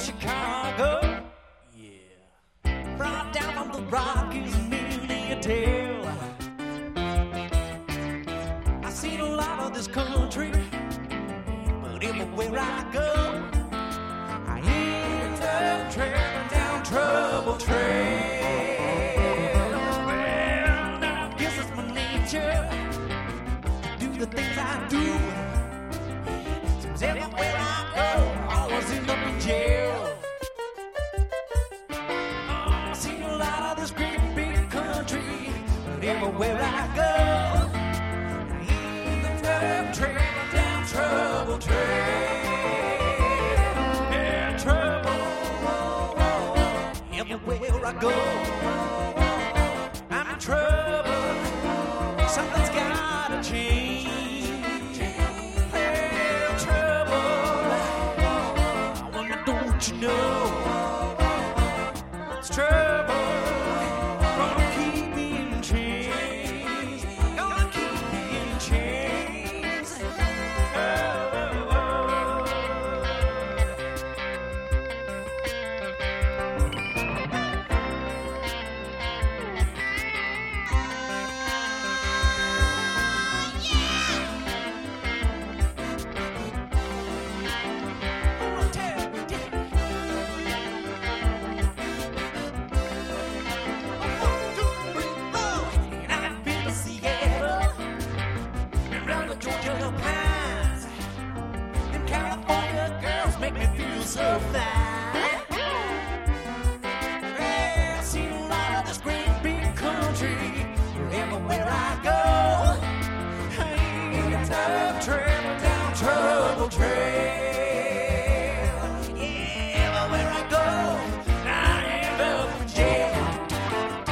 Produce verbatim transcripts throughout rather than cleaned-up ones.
Chicago. Yeah. Brought down from the Rockies, nearly a tale. I've seen a lot of this country, but everywhere I go, I end up traveling down trouble trail. Well, I guess it's my nature to do the things I do. Seems everywhere I go, I always end up in jail. Oh, I've seen a lot of this great big country, but everywhere I go, I end up traveling down trouble trail. Yeah, trouble. Everywhere I go, I'm in trouble. Something's gotta change. Yeah, trouble. I wonder, don't you know? It's trouble. Gonna keep me in chains. Gonna keep me in chains. Oh, oh, oh. And I've been to Seattle, and round the Georgia pines. Them California girls make me feel so fine. Yeah, I've seen a lot of this great big country. Everywhere I go, I end up traveling down trouble trail. Yeah, everywhere I go, I end up in jail. I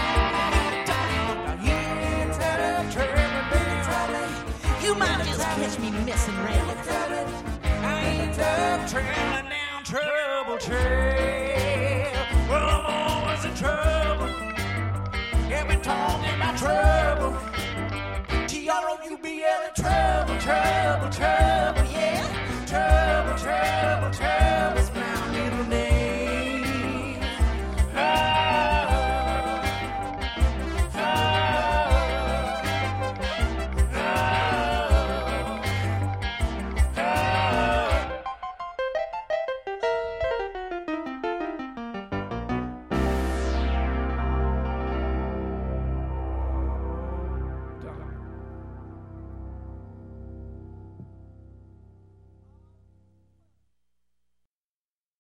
end up traveling down trouble. You might just catch me messing around. I end up traveling down trouble trail. Well, I'm always in trouble. Yeah, we talking about trouble. T R O U B L E, trouble, trouble, trouble.